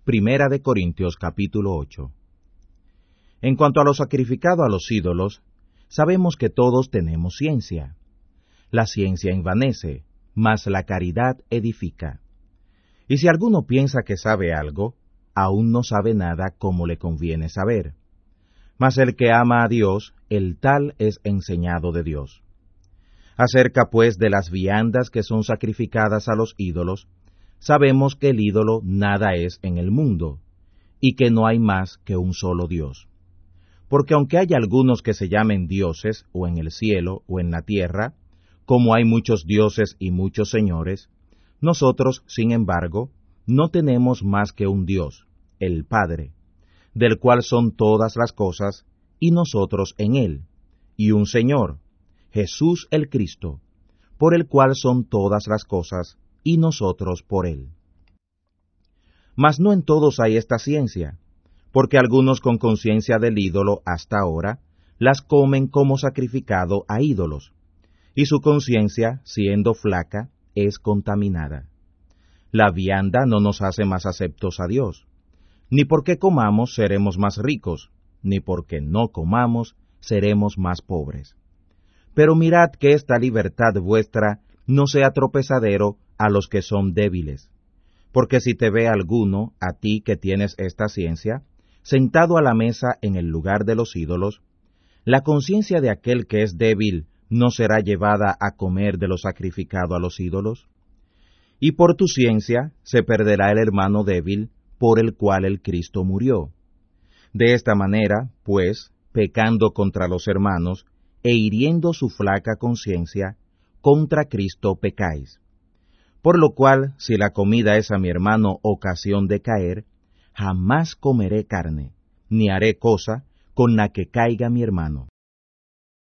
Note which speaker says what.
Speaker 1: Primera de Corintios capítulo 8. En cuanto a lo sacrificado a los ídolos, sabemos que todos tenemos ciencia. La ciencia envanece, mas la caridad edifica. Y si alguno piensa que sabe algo, aún no sabe nada como le conviene saber. Mas el que ama a Dios, el tal es enseñado de Dios. Acerca pues de las viandas que son sacrificadas a los ídolos, sabemos que el ídolo nada es en el mundo, y que no hay más que un solo Dios. Porque aunque haya algunos que se llamen dioses, o en el cielo, o en la tierra, como hay muchos dioses y muchos señores, nosotros, sin embargo, no tenemos más que un Dios, el Padre, del cual son todas las cosas, y nosotros en él, y un Señor, Jesús el Cristo, por el cual son todas las cosas, y nosotros por él. Mas no en todos hay esta ciencia, porque algunos con conciencia del ídolo hasta ahora, las comen como sacrificado a ídolos, y su conciencia, siendo flaca, es contaminada. La vianda no nos hace más aceptos a Dios, ni porque comamos seremos más ricos, ni porque no comamos seremos más pobres. Pero mirad que esta libertad vuestra no sea tropezadero a los que son débiles. Porque si te ve alguno, a ti que tienes esta ciencia, sentado a la mesa en el lugar de los ídolos, la conciencia de aquel que es débil no será llevada a comer de lo sacrificado a los ídolos. Y por tu ciencia se perderá el hermano débil por el cual el Cristo murió. De esta manera, pues, pecando contra los hermanos, e hiriendo su flaca conciencia, contra Cristo pecáis. Por lo cual, si la comida es a mi hermano ocasión de caer, jamás comeré carne, ni haré cosa con la que caiga mi hermano.